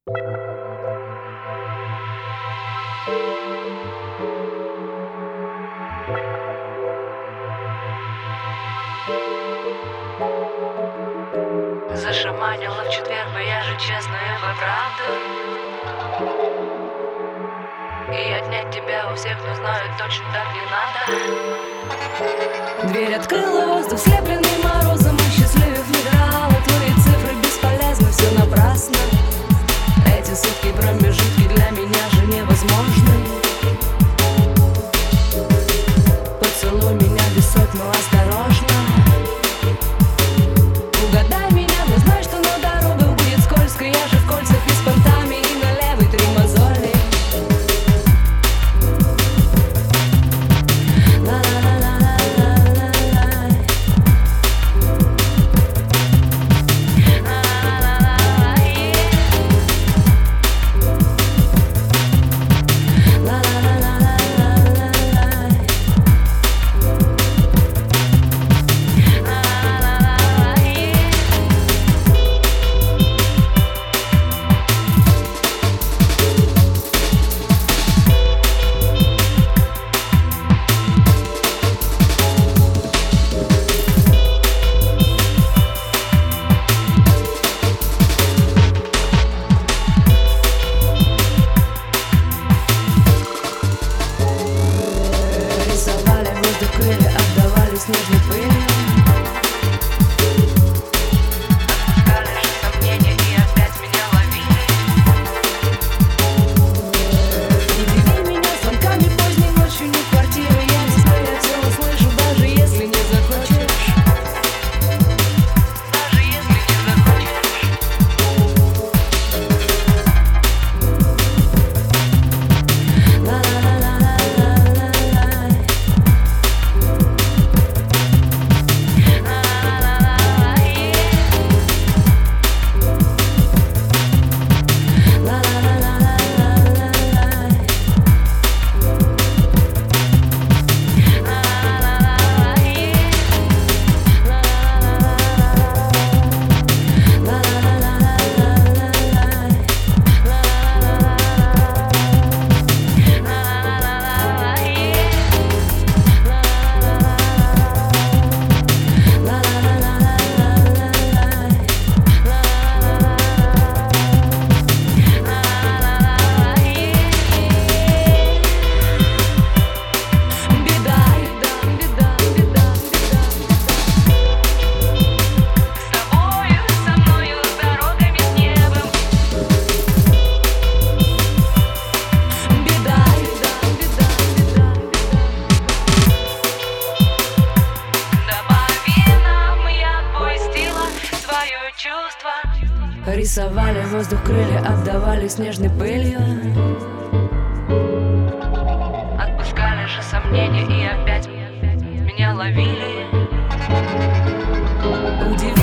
Зашаманила в четверг, я же честная правда. И отнять тебя у всех, но знают точно так не надо. Дверь открыла, воздух слепленный морозом, и счастливых не драла. Твои цифры бесполезны, все напрасно. Эти сутки промежутки для меня же невозможны. Поцелуй меня без сот, но осторожно. Угадай меня, но знай, что на дорогах будет скользко. Я же в кольцах и с понтами, и на левой 3 мозоли. Снежной пылью отпускали же сомнения и опять меня ловили. Не беги меня звонками поздней ночью, не в квартиру. Я здесь все услышу, даже если не захочешь. Даже если не захочешь. Рисовали воздух, крылья обдавали снежной пылью. Отпускали же сомнения и опять меня ловили.